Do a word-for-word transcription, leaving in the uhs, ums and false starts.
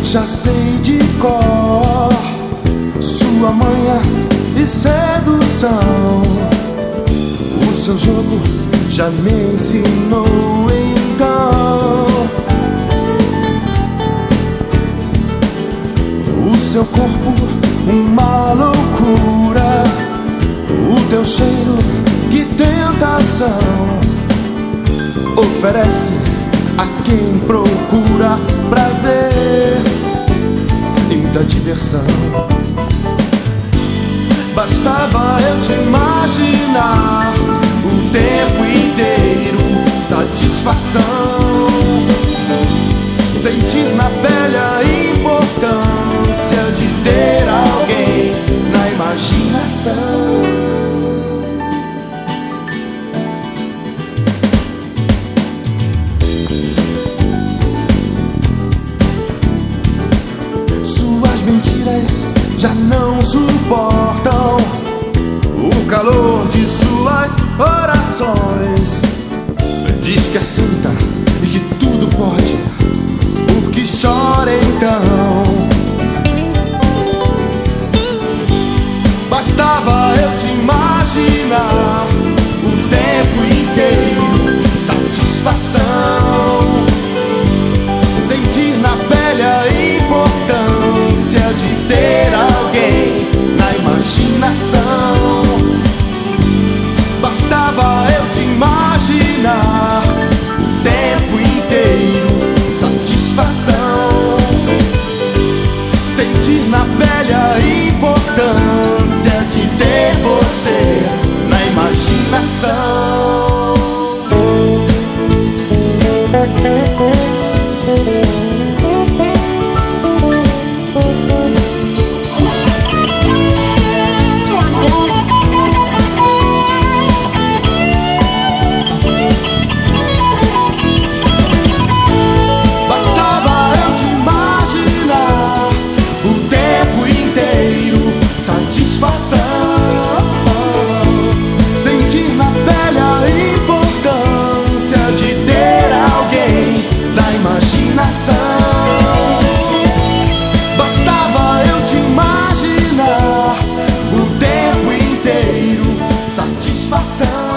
Já sei de cor sua manha e sedução. O seu jogo já me ensinou então. O seu corpo uma loucura, o teu cheiro que tentação. Oferece a quem procura prazer, muita diversão. Bastava eu te imaginar o tempo inteiro, satisfação. Sentir na pele a importância de ter alguém na imaginação. Mentiras já não suportam o calor de suas orações. Diz que é santa e que tudo pode, porque chora então. Bastava eu te imaginar o tempo inteiro, satisfação. Sentir na pele a importância de ter alguém na imaginação. Bastava eu te imaginar o tempo inteiro, satisfação. Sentir na pele a importância de ter você na imaginação. Sentir na pele a importância de ter alguém na imaginação. Bastava eu te imaginar o tempo inteiro, satisfação.